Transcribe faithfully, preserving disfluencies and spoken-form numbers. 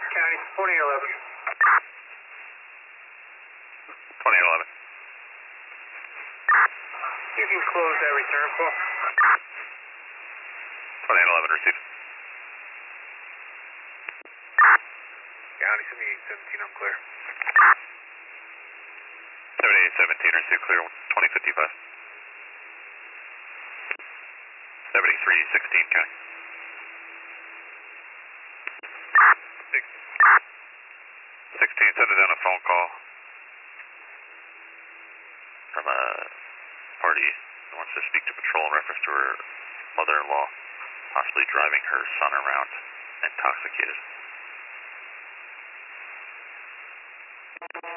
County, twenty eleven. twenty eleven. You can close that return call. twenty eleven, received. County, seventy-eight seventeen, I'm clear. seventy-eight seventeen, received, clear, twenty fifty-five. seventy-three sixteen, County. sixteen, send it down a phone call from a party who wants to speak to patrol in reference to her mother-in-law possibly driving her son around intoxicated.